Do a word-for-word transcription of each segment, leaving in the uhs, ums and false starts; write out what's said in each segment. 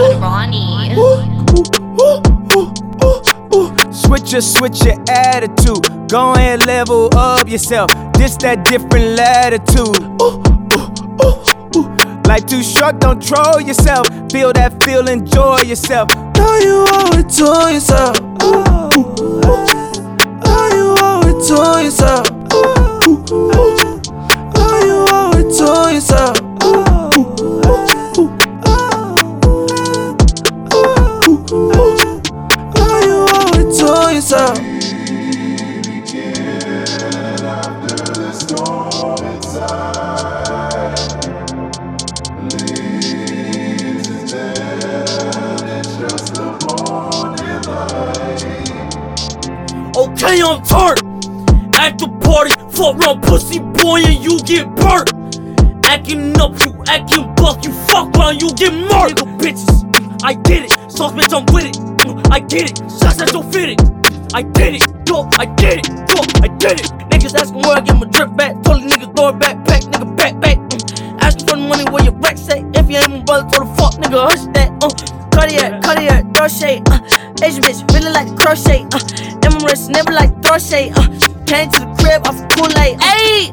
God, Ronnie. Switch your, switch your attitude. Go ahead, level up yourself. This that different latitude. Ooh, ooh, ooh, ooh. Life too short, don't troll yourself. Feel that feel, enjoy yourself. Know you owe it to yourself. Ooh, ooh, know you owe it to yourself. Ooh, ooh, know you owe it to yourself. Ooh, ooh, ooh, know you owe it to yourself. Okay, I'm turned. At the party, fuck around pussy boy and you get burnt. Acting up, you acting buck, you fuck around, you get murdered. Nigga bitches, I did it. Sauce bitch, I'm with it. I get it. Shots that don't fit it. I did it. Yo, I did it. Yo, I did it. Niggas asking where I get my drip back. Told the nigga throw it back, pack, nigga back, back. Mm. Asking for the money where your racks at. If you ain't my brother, told the fuck nigga hush that. Uh, Cartier, Cartier, throw shade. Uh, Asian bitch, really like to crochet. Uh, and my wrist never like to throw shade. Uh, came to the crib off the Kool-Aid. Ayy.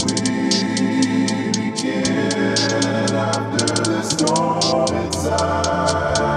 After the storm inside.